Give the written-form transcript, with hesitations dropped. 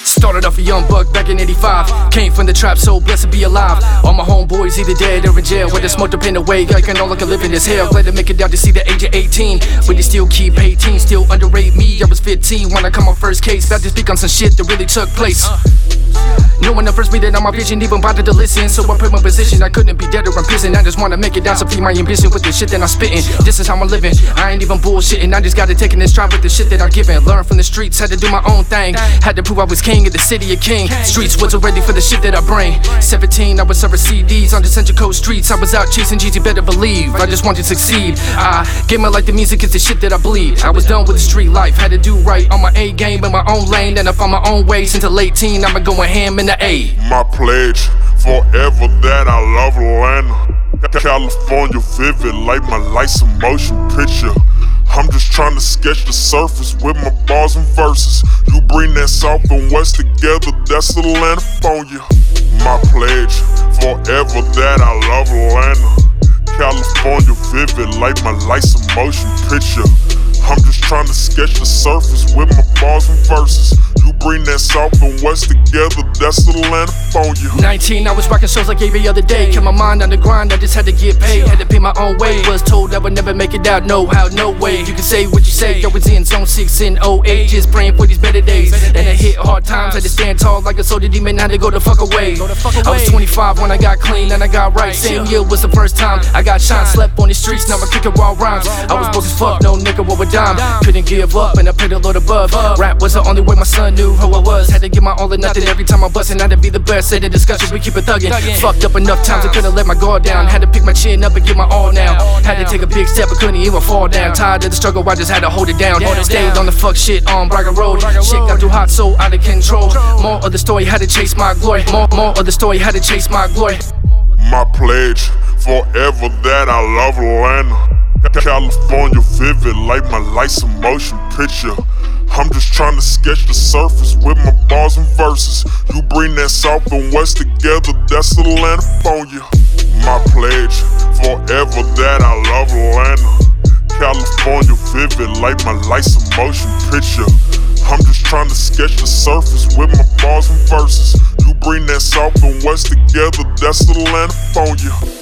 Started off a young buck back in '85. Came from the trap, so blessed to be alive. All my homeboys either dead or in jail, where they smoked up in the way. I can no longer live in this hell. Glad to make it down to see the age of 18, but they still keep 18, still underrate me. I was 15 when I come on first case. About to speak on some shit that really took place. No one first read it on my vision, even bothered to listen. So I put my position, I couldn't be dead or in prison. I just wanna make it down, so feed my ambition with the shit that I'm spitting. This is how I'm living, I ain't even bullshitting. I just gotta take in this stride with the shit that I'm giving. Learn from the streets, had to do my own thing. Had to prove I was king of the city of king. Streets wasn't ready for the shit that I bring. 17, I was serving CDs on the Central Coast streets. I was out chasing G's, you better believe. I just wanted to succeed. I gave my life to music, it's the shit that I bleed. I was done with the street life, had to do right on my A game in my own lane. And I found my own way since late teen, I'ma go ham in the A. My pledge, forever that I love Atlanta. California vivid like my life's a motion picture. I'm just trying to sketch the surface with my bars and verses. You bring that South and West together, that's Atlanta on you. My pledge, forever that I love Atlanta. California vivid like my life's a motion picture. I'm just trying to sketch the surface with my bars and verses. You bring that South and West together, that's Atlanta on you. 19, I was rocking shows like every other day. Kept my mind on the grind, I just had to get paid. Had to pay my own way. Was told I would never make it out, no how, no way. You can say what you say, I was in zone 6 in 08. Just praying for these better days. And I hit hard times, had to stand tall like a soldier demon, had to go the fuck away. I was 25 when I got clean and I got right. Same year was the first time I got shine. Slept on the streets, now I kick it raw rhymes. I was broke as fuck, no nickel over dime. Couldn't give up and I paid a lot above. Rap was the only way my son knew who I was. Had to give my all or nothing every time I bust, and I had to be the best. Say the discussion, we keep it thuggin'. Fucked up enough times I couldn't let my guard down. Had to pick my chin up and give my all now. Had to take a big step, I couldn't even fall down. Tired of the struggle, I just had to hold it down. Stayed on the fuck shit on Braga Road. Shit got too hot, so out of control. More of the story, had to chase my glory. More of the story, had to chase my glory. My pledge, forever that I love Atlanta. California vivid like my life's a motion picture. I'm just trying to sketch the surface with my bars and verses. You bring that South and West together, that's Atlanta on you. My pledge, forever that I love Atlanta. California vivid like my life's a motion picture. I'm just trying to sketch the surface with my bars and verses. You bring that South and West together, that's Atlanta on you.